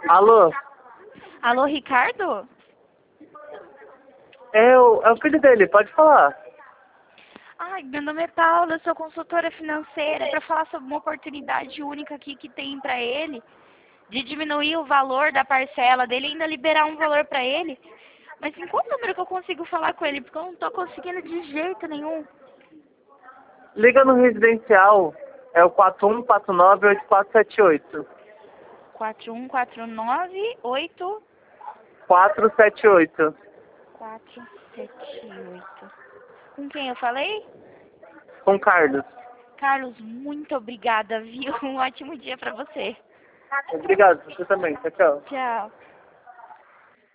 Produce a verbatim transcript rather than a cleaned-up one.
Alô? Alô, Ricardo? É o, é o filho dele, pode falar. Ai, meu nome é Paula, eu sou consultora financeira para falar sobre uma oportunidade única aqui que tem para ele, de diminuir o valor da parcela dele e ainda liberar um valor para ele. Mas em qual número que eu consigo falar com ele? Porque eu não estou conseguindo de jeito nenhum. Liga no residencial, é o quatro um quatro nove oito quatro sete oito. quatro um quatro nove oito quatro sete oito. quatro sete oito. Com quem eu falei? Com Carlos. Carlos, muito obrigada, viu? Um ótimo dia para você. Obrigado, você também. Tchau, tchau. Tchau.